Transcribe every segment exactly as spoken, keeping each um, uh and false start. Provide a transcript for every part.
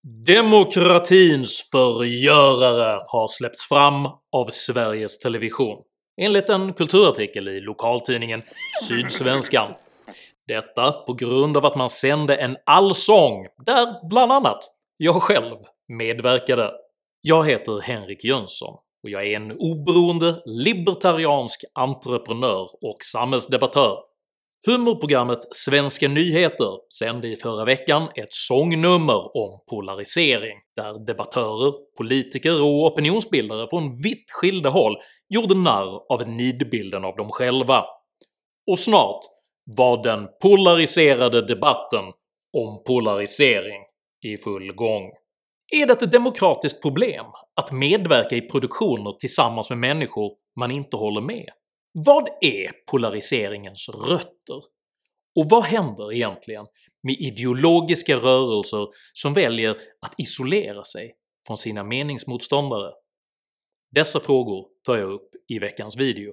Demokratins förgörare har släppts fram av Sveriges Television, enligt en kulturartikel i lokaltidningen Sydsvenskan. Detta på grund av att man sände en allsång där bland annat jag själv medverkade. Jag heter Henrik Jönsson och jag är en oberoende libertariansk entreprenör och samhällsdebattör. Humorprogrammet Svenska Nyheter sände i förra veckan ett sångnummer om polarisering, där debattörer, politiker och opinionsbildare från vitt skilda håll gjorde narr av nidbilden av dem själva. Och snart var den polariserade debatten om polarisering i full gång. Är det ett demokratiskt problem att medverka i produktioner tillsammans med människor man inte håller med? Vad är polariseringens rötter? Och vad händer egentligen med ideologiska rörelser som väljer att isolera sig från sina meningsmotståndare? Dessa frågor tar jag upp i veckans video.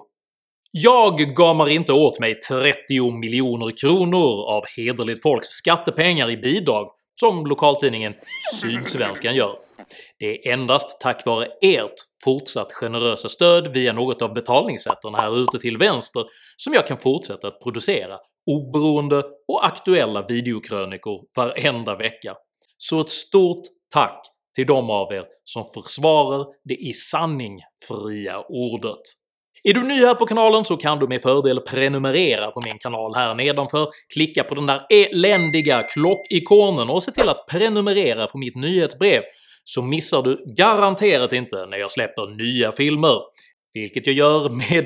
Jag gamar inte åt mig trettio miljoner kronor av hederligt folks skattepengar i bidrag som lokaltidningen Sydsvenskan gör. Det är endast tack vare ert fortsatt generösa stöd via något av betalningssätten här ute till vänster som jag kan fortsätta att producera oberoende och aktuella videokrönikor varenda vecka. Så ett stort tack till de av er som försvarar det i sanning fria ordet. Är du ny här på kanalen så kan du med fördel prenumerera på min kanal här nedanför, klicka på den där eländiga klockikonen och se till att prenumerera på mitt nyhetsbrev, så missar du garanterat inte när jag släpper nya filmer, vilket jag gör med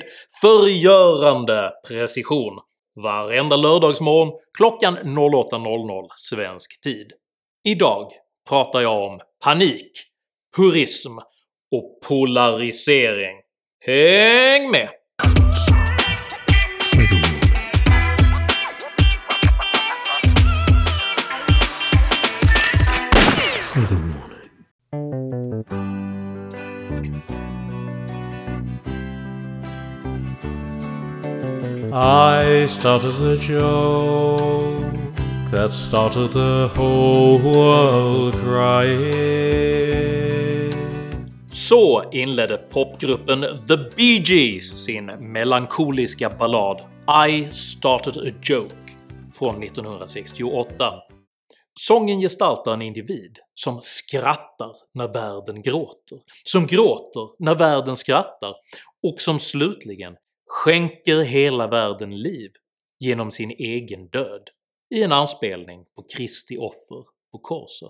förgörande precision varenda lördagsmorgon klockan åtta noll noll svensk tid. Idag pratar jag om panik, purism och polarisering. Häng med! I started a joke that started the whole world crying. Så inledde popgruppen The Bee Gees sin melankoliska ballad I started a joke från nittonhundrasextioåtta. Sången gestaltar en individ som skrattar när världen gråter, som gråter när världen skrattar och som slutligen skänker hela världen liv genom sin egen död, i en anspelning på Kristi offer på korset.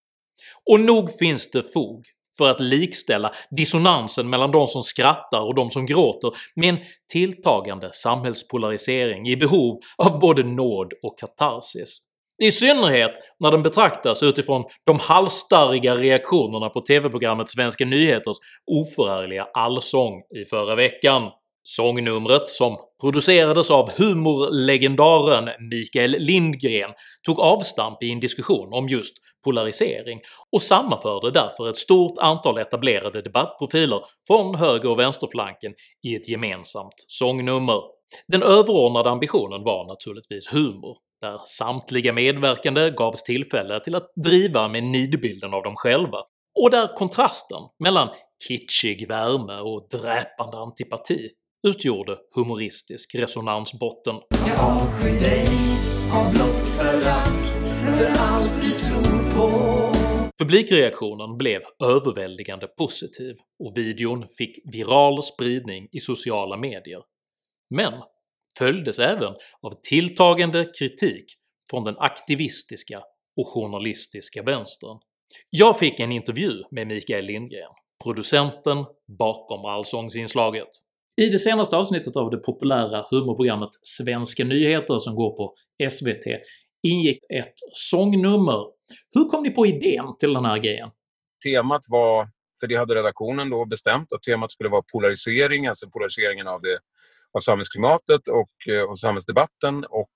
Och nog finns det fog för att likställa dissonansen mellan de som skrattar och de som gråter med en tilltagande samhällspolarisering i behov av både nåd och katarsis. I synnerhet när den betraktas utifrån de halsstarriga reaktionerna på tv-programmet Svenska Nyheters oförargliga allsång i förra veckan. Sångnumret, som producerades av humorlegendaren Mikael Lindgren, tog avstamp i en diskussion om just polarisering och sammanförde därför ett stort antal etablerade debattprofiler från höger- och vänsterflanken i ett gemensamt sångnummer. Den överordnade ambitionen var naturligtvis humor, där samtliga medverkande gavs tillfälle till att driva med nidbilden av dem själva, och där kontrasten mellan kitschig värme och dräpande antipati utgjorde humoristisk resonansbotten. Jag avskyr dig, har blott förakt för allt du tror på. Publikreaktionen blev överväldigande positiv och videon fick viral spridning i sociala medier, men följdes även av tilltagande kritik från den aktivistiska och journalistiska vänstern. Jag fick en intervju med Mikael Lindgren, producenten bakom allsångsinslaget. I det senaste avsnittet av det populära humorprogrammet Svenska Nyheter som går på S V T ingick ett sångnummer. Hur kom ni på idén till den här grejen? Temat var, för det hade redaktionen då bestämt, att temat skulle vara polarisering, alltså polariseringen av, det, av samhällsklimatet och, och samhällsdebatten och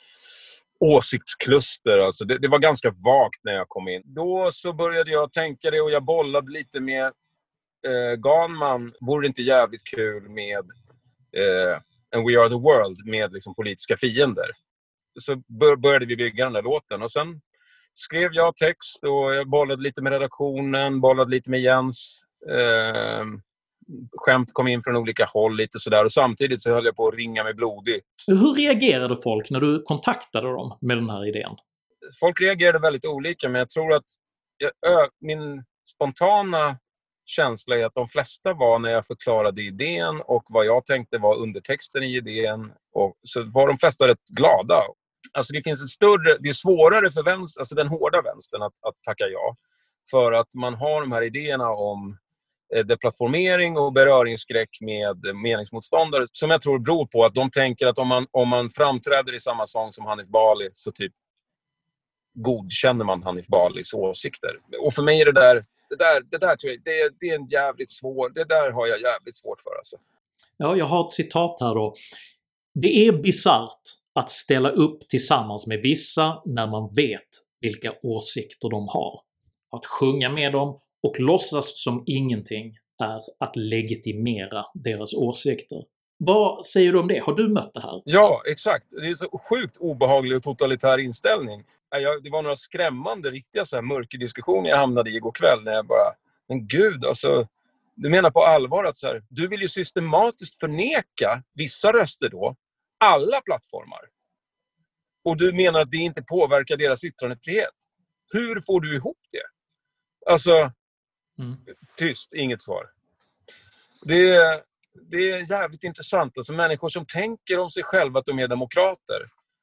åsiktskluster. Alltså det, det var ganska vagt när jag kom in. Då så började jag tänka det och jag bollade lite med Eh, Ganman. Vore det inte jävligt kul med eh, And We Are The World med liksom politiska fiender? Så bör, började vi bygga den där låten och sen skrev jag text och jag bollade lite med redaktionen, bollade lite med Jens. Eh, skämt kom in från olika håll lite sådär, och samtidigt så höll jag på att ringa mig blodig. Hur reagerade folk när du kontaktade dem med den här idén? Folk reagerade väldigt olika, men jag tror att jag, ö, min spontana känsla är att de flesta var, när jag förklarade idén och vad jag tänkte var undertexten i idén, och så var de flesta rätt glada. Alltså det finns ett större, det är svårare för vänster, alltså den hårda vänstern att, att tacka ja, för att man har de här idéerna om eh, deplattformering och beröringsskräck med meningsmotståndare, som jag tror beror på att de tänker att om man, om man framträder i samma sång som Hanif Bali, så typ godkänner man Hanif Balis åsikter. Och för mig är det där, det där, det där tror jag, det, det är en jävligt svår, det där har jag jävligt svårt för alltså. Ja, jag har ett citat här då. Det är bizarrt att ställa upp tillsammans med vissa när man vet vilka åsikter de har. Att sjunga med dem och låtsas som ingenting är att legitimera deras åsikter. Vad säger du om det? Har du mött det här? Ja, exakt. Det är så sjukt obehaglig och totalitär inställning. Det var några skrämmande, riktiga så här mörkerdiskussioner jag hamnade i igår kväll, när jag bara, men gud, alltså, du menar på allvar att så här, du vill ju systematiskt förneka vissa röster då, alla plattformar. Och du menar att det inte påverkar deras yttrandefrihet. Hur får du ihop det? Alltså, mm. tyst, inget svar. Det är, det är jävligt intressant. Alltså människor som tänker om sig själva att de är demokrater.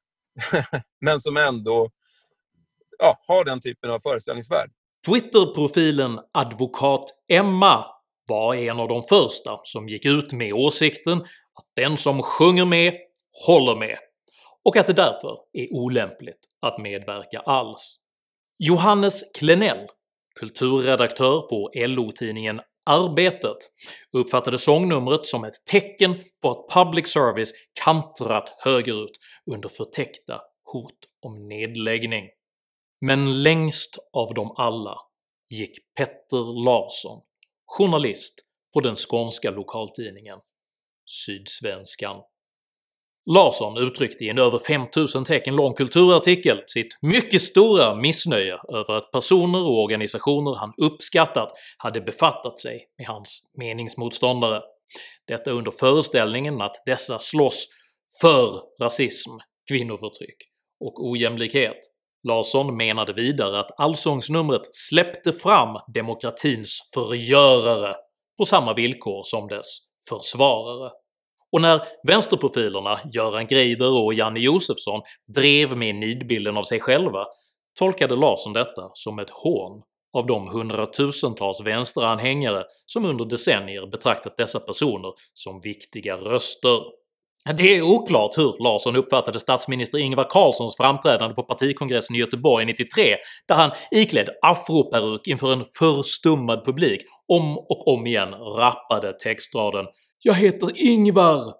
Men som ändå ja, har den typen av föreställningsvärld. Twitterprofilen Advokat Emma var en av de första som gick ut med åsikten att den som sjunger med håller med, och att det därför är olämpligt att medverka alls. Johannes Klenell, kulturredaktör på L O-tidningen Arbetet, uppfattade sångnumret som ett tecken på att public service kantrat högerut under förtäckta hot om nedläggning. Men längst av dem alla gick Petter Larsson, journalist på den skånska lokaltidningen Sydsvenskan. Larsson uttryckte i en över fem tusen tecken lång kulturartikel sitt mycket stora missnöje över att personer och organisationer han uppskattat hade befattat sig med hans meningsmotståndare. Detta under föreställningen att dessa slåss för rasism, kvinnoförtryck och ojämlikhet. Larsson menade vidare att allsångsnumret släppte fram demokratins förgörare på samma villkor som dess försvarare. Och när vänsterprofilerna Göran Greider och Janne Josefsson drev med nidbilden av sig själva tolkade Larsson detta som ett hån av de hundratusentals vänsteranhängare som under decennier betraktat dessa personer som viktiga röster. Det är oklart hur Larsson uppfattade statsminister Ingvar Carlssons framträdande på partikongressen i Göteborg nittiotre, där han iklädd afroperuk inför en förstummad publik om och om igen rappade textraden “Jag heter Ingvar”.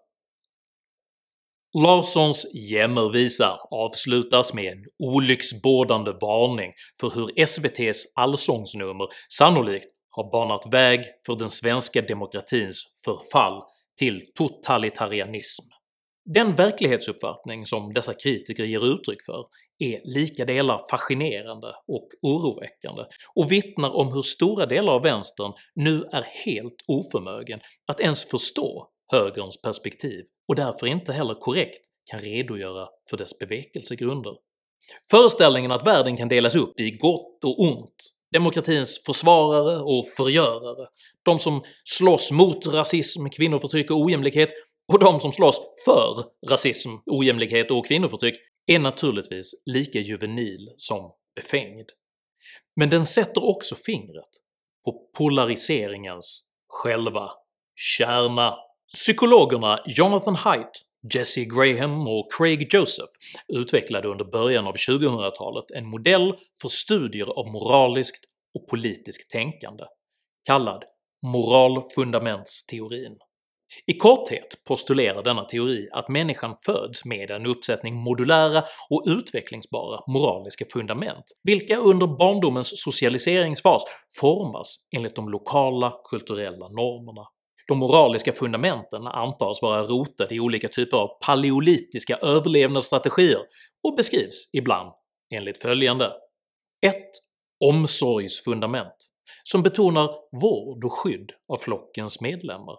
Larssons jämmervisa avslutas med en olycksbådande varning för hur S V T:s allsångsnummer sannolikt har banat väg för den svenska demokratins förfall till totalitarianism. Den verklighetsuppfattning som dessa kritiker ger uttryck för är lika delar fascinerande och oroväckande och vittnar om hur stora delar av vänstern nu är helt oförmögen att ens förstå högerns perspektiv och därför inte heller korrekt kan redogöra för dess bevekelsegrunder. Föreställningen att världen kan delas upp i gott och ont, demokratins försvarare och förgörare, de som slåss mot rasism, kvinnoförtryck och ojämlikhet och de som slåss för rasism, ojämlikhet och kvinnoförtryck är naturligtvis lika juvenil som befängd. Men den sätter också fingret på polariseringens själva kärna. Psykologerna Jonathan Haidt, Jesse Graham och Craig Joseph utvecklade under början av tjugohundratalet en modell för studier av moraliskt och politiskt tänkande, kallad moralfundamentsteorin. I korthet postulerar denna teori att människan föds med en uppsättning modulära och utvecklingsbara moraliska fundament, vilka under barndomens socialiseringsfas formas enligt de lokala kulturella normerna. De moraliska fundamenten antas vara rotade i olika typer av paleolitiska överlevnadsstrategier och beskrivs ibland enligt följande. Ett omsorgsfundament som betonar vård och skydd av flockens medlemmar.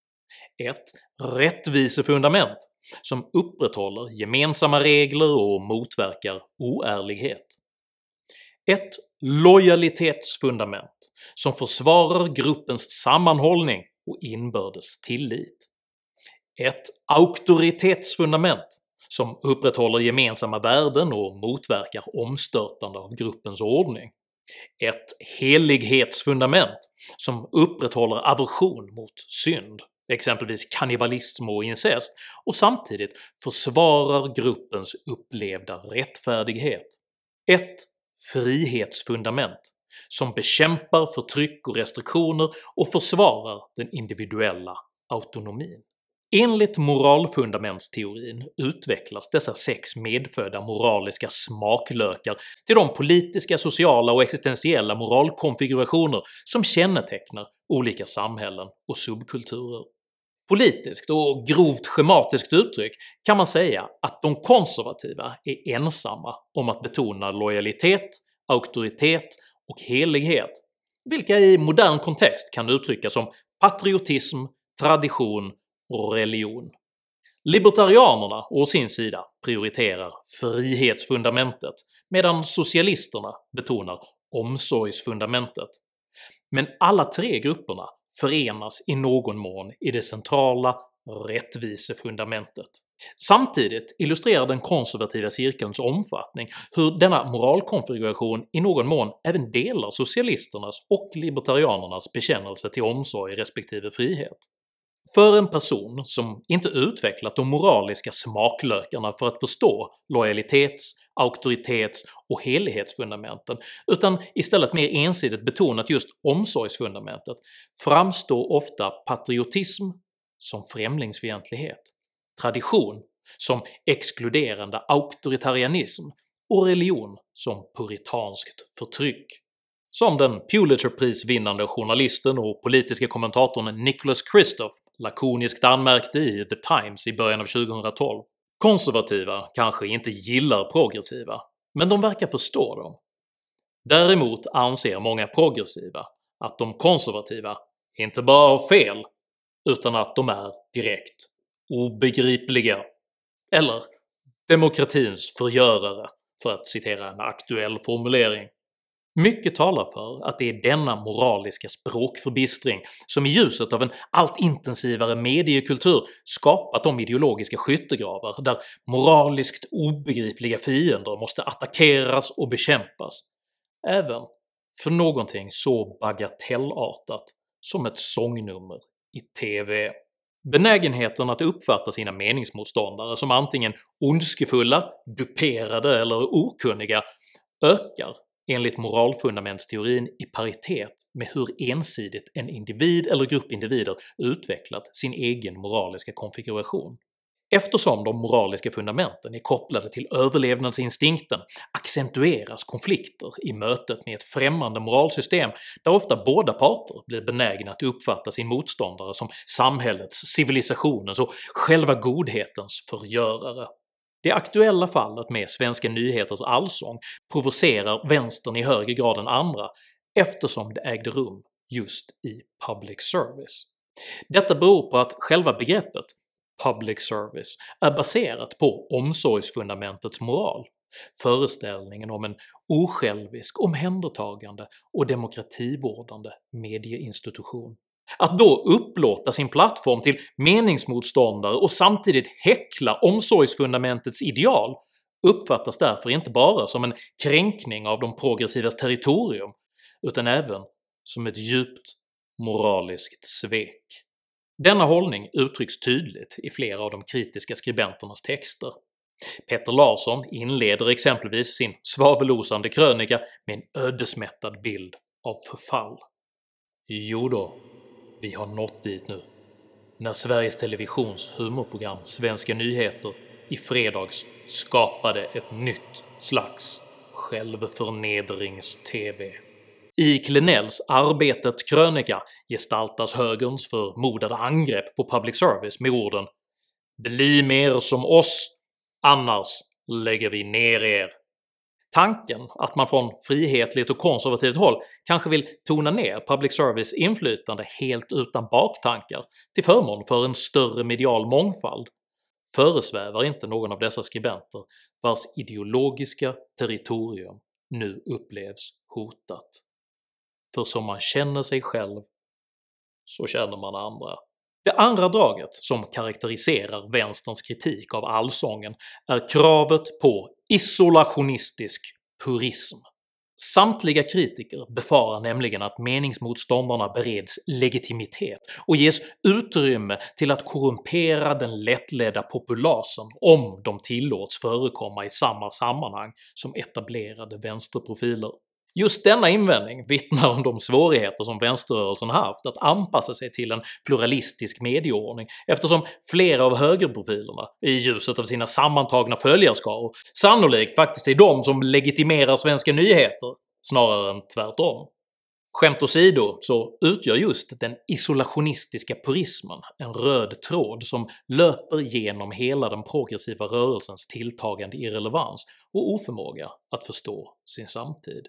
Ett rättvisefundament som upprätthåller gemensamma regler och motverkar oärlighet. Ett lojalitetsfundament som försvarar gruppens sammanhållning och inbördes tillit. Ett auktoritetsfundament som upprätthåller gemensamma värden och motverkar omstörtande av gruppens ordning. Ett helighetsfundament som upprätthåller aversion mot synd, exempelvis kannibalism och incest, och samtidigt försvarar gruppens upplevda rättfärdighet. Ett frihetsfundament som bekämpar förtryck och restriktioner och försvarar den individuella autonomin. Enligt moralfundamentsteorin utvecklas dessa sex medfödda moraliska smaklökar till de politiska, sociala och existentiella moralkonfigurationer som kännetecknar olika samhällen och subkulturer. Politiskt och grovt schematiskt uttryck kan man säga att de konservativa är ensamma om att betona lojalitet, auktoritet och helighet, vilka i modern kontext kan uttryckas som patriotism, tradition och religion. Libertarianerna å sin sida prioriterar frihetsfundamentet medan socialisterna betonar omsorgsfundamentet. Men alla tre grupperna förenas i någon mån i det centrala rättvisefundamentet. Samtidigt illustrerar den konservativa cirkelns omfattning hur denna moralkonfiguration i någon mån även delar socialisternas och libertarianernas bekännelse till omsorg respektive frihet. För en person som inte utvecklat de moraliska smaklökarna för att förstå lojalitets-, auktoritets- och helighetsfundamenten utan istället mer ensidigt betonat just omsorgsfundamentet framstår ofta patriotism som främlingsfientlighet, tradition som exkluderande auktoritarianism och religion som puritanskt förtryck. Som den Pulitzerprisvinnande journalisten och politiska kommentatorn Nicholas Kristof lakoniskt anmärkte i The Times i början av tjugohundratolv. Konservativa kanske inte gillar progressiva, men de verkar förstå dem. Däremot anser många progressiva att de konservativa inte bara har fel, utan att de är direkt obegripliga, eller demokratins förgörare, för att citera en aktuell formulering. Mycket talar för att det är denna moraliska språkförbistring som i ljuset av en allt intensivare mediekultur skapat de ideologiska skyttegravar där moraliskt obegripliga fiender måste attackeras och bekämpas, även för någonting så bagatellartat som ett sångnummer i tv. Benägenheten att uppfatta sina meningsmotståndare som antingen ondskefulla, duperade eller okunniga ökar enligt moralfundamentsteorin i paritet med hur ensidigt en individ eller grupp individer utvecklat sin egen moraliska konfiguration. Eftersom de moraliska fundamenten är kopplade till överlevnadsinstinkten accentueras konflikter i mötet med ett främmande moralsystem där ofta båda parter blir benägna att uppfatta sin motståndare som samhällets, civilisationens och själva godhetens förgörare. Det aktuella fallet med Svenska nyheters allsång provocerar vänstern i högre grad än andra eftersom det ägde rum just i public service. Detta beror på att själva begreppet public service är baserat på omsorgsfundamentets moral, föreställningen om en osjälvisk, omhändertagande och demokrativårdande medieinstitution. Att då upplåta sin plattform till meningsmotståndare och samtidigt häckla omsorgsfundamentets ideal uppfattas därför inte bara som en kränkning av de progressivas territorium utan även som ett djupt moraliskt svek. Denna hållning uttrycks tydligt i flera av de kritiska skribenternas texter. Peter Larsson inleder exempelvis sin svavelosande krönika med en ödesmättad bild av förfall. Jo då, vi har nått dit nu. När Sveriges Televisions humorprogram Svenska nyheter i fredags skapade ett nytt slags självförnedrings-tv. I Klenells Arbetet-krönika gestaltas högerns förmodade angrepp på public service med orden “Bli mer som oss, annars lägger vi ner er”. Tanken att man från frihetligt och konservativt håll kanske vill tona ner public service inflytande helt utan baktankar till förmån för en större medial mångfald föresvävar inte någon av dessa skribenter vars ideologiska territorium nu upplevs hotat. För som man känner sig själv så känner man andra. Det andra draget som karaktäriserar vänsterns kritik av allsången är kravet på isolationistisk purism. Samtliga kritiker befarar nämligen att meningsmotståndarna bereds legitimitet och ges utrymme till att korrumpera den lättledda populasen om de tillåts förekomma i samma sammanhang som etablerade vänsterprofiler. Just denna invändning vittnar om de svårigheter som vänsterrörelsen haft att anpassa sig till en pluralistisk medieordning eftersom flera av högerprofilerna, i ljuset av sina sammantagna följarskaror, sannolikt faktiskt är de som legitimerar svenska nyheter snarare än tvärtom. Skämt åsido så utgör just den isolationistiska purismen en röd tråd som löper genom hela den progressiva rörelsens tilltagande irrelevans och oförmåga att förstå sin samtid.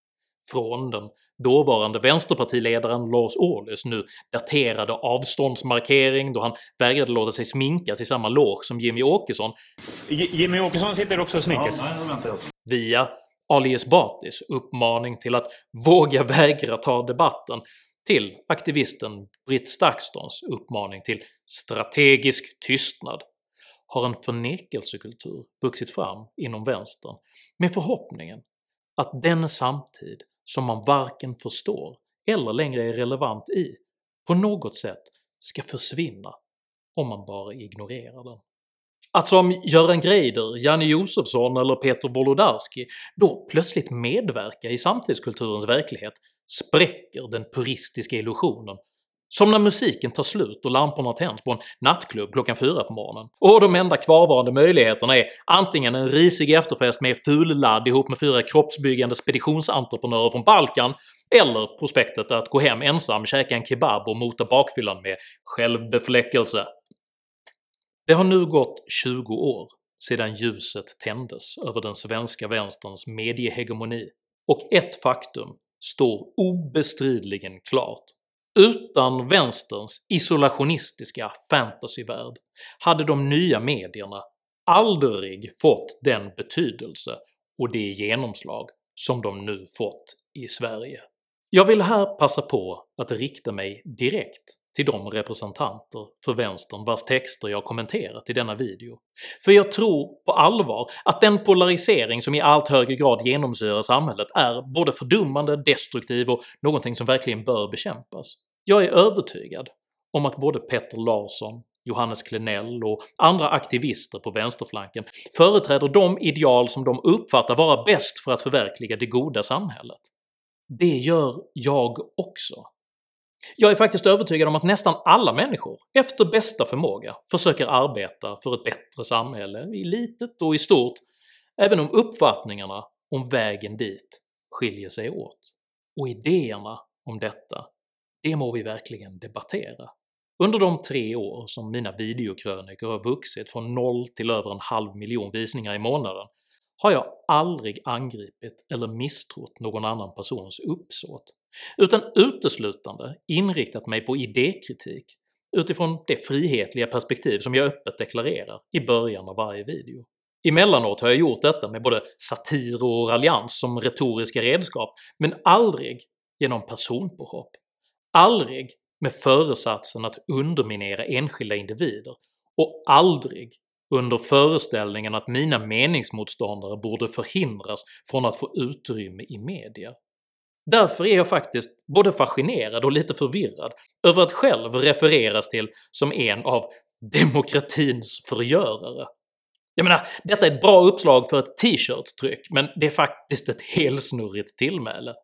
Från den dåvarande vänsterpartiledaren Lars Ohlys nu daterade avståndsmarkering då han vägrade låta sig sminkas i samma loge som Jimmy Åkesson, J- Jimmy Åkesson sitter också och sminkas. Ja, nej, vänta jag. via Ali Esbatis uppmaning till att våga vägra ta debatten till aktivisten Britt Stakston's uppmaning till strategisk tystnad har en förnekelsekultur vuxit fram inom vänstern med förhoppningen att den samtid som man varken förstår eller längre är relevant i på något sätt ska försvinna om man bara ignorerar den. Att som Göran Greider, Janne Josefsson eller Peter Wolodarski då plötsligt medverka i samtidskulturens verklighet spräcker den puristiska illusionen, som när musiken tar slut och lamporna tänds på en nattklubb klockan fyra på morgonen och de enda kvarvarande möjligheterna är antingen en risig efterfest med fulladd ihop med fyra kroppsbyggande speditionsentreprenörer från Balkan eller prospektet att gå hem ensam, käka en kebab och mota bakfyllan med självbefläckelse. Det har nu gått tjugo år sedan ljuset tändes över den svenska vänsterns mediehegemoni och ett faktum står obestridligen klart. Utan vänsterns isolationistiska fantasyvärld hade de nya medierna aldrig fått den betydelse och det genomslag som de nu fått i Sverige. Jag vill här passa på att rikta mig direkt till de representanter för vänstern vars texter jag kommenterat i denna video, för jag tror på allvar att den polarisering som i allt högre grad genomsyrar samhället är både fördummande, destruktiv och någonting som verkligen bör bekämpas. Jag är övertygad om att både Petter Larsson, Johannes Klenell och andra aktivister på vänsterflanken företräder de ideal som de uppfattar vara bäst för att förverkliga det goda samhället. Det gör jag också. Jag är faktiskt övertygad om att nästan alla människor, efter bästa förmåga, försöker arbeta för ett bättre samhälle i litet och i stort, även om uppfattningarna om vägen dit skiljer sig åt. Och idéerna om detta, det må vi verkligen debattera. Under de tre år som mina videokrönikor har vuxit från noll till över en halv miljon visningar i månaden har jag aldrig angripit eller misstrott någon annan persons uppsåt, utan uteslutande inriktat mig på idékritik utifrån det frihetliga perspektiv som jag öppet deklarerar i början av varje video. Emellanåt har jag gjort detta med både satir och raljans som retoriska redskap, men aldrig genom personpåhopp. Aldrig med föresatsen att underminera enskilda individer och aldrig under föreställningen att mina meningsmotståndare borde förhindras från att få utrymme i media. Därför är jag faktiskt både fascinerad och lite förvirrad över att själv refereras till som en av demokratins förgörare. Jag menar, detta är ett bra uppslag för ett t-shirt-tryck, men det är faktiskt ett helsnurrigt tillmäle.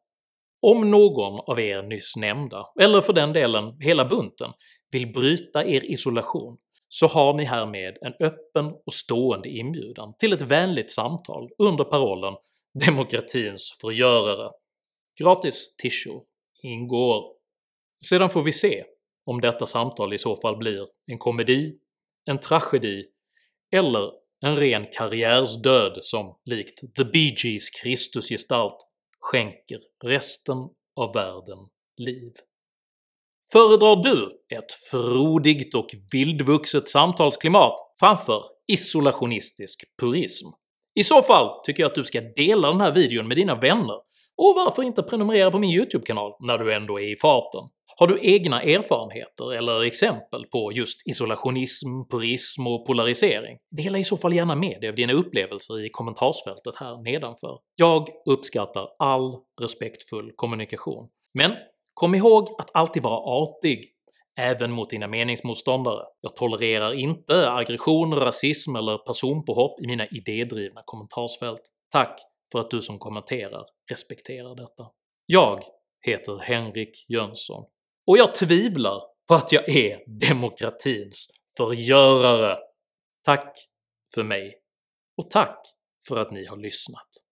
Om någon av er nyss nämnda, eller för den delen hela bunten, vill bryta er isolation så har ni härmed en öppen och stående inbjudan till ett vänligt samtal under parollen “Demokratins förgörare”. Gratis tishor ingår. Sedan får vi se om detta samtal i så fall blir en komedi, en tragedi eller en ren karriärsdöd som likt The Bee Gees Kristusgestalt skänker resten av världen liv. Föredrar du ett frodigt och vildvuxet samtalsklimat framför isolationistisk purism? I så fall tycker jag att du ska dela den här videon med dina vänner, och varför inte prenumerera på min YouTube-kanal när du ändå är i farten? Har du egna erfarenheter eller exempel på just isolationism, purism och polarisering? Dela i så fall gärna med dig av dina upplevelser i kommentarsfältet här nedanför. Jag uppskattar all respektfull kommunikation. Men kom ihåg att alltid vara artig, även mot dina meningsmotståndare. Jag tolererar inte aggression, rasism eller personpåhopp i mina idédrivna kommentarsfält. Tack för att du som kommenterar respekterar detta. Jag heter Henrik Jönsson, och jag tvivlar på att jag är demokratins förgörare. Tack för mig, och tack för att ni har lyssnat.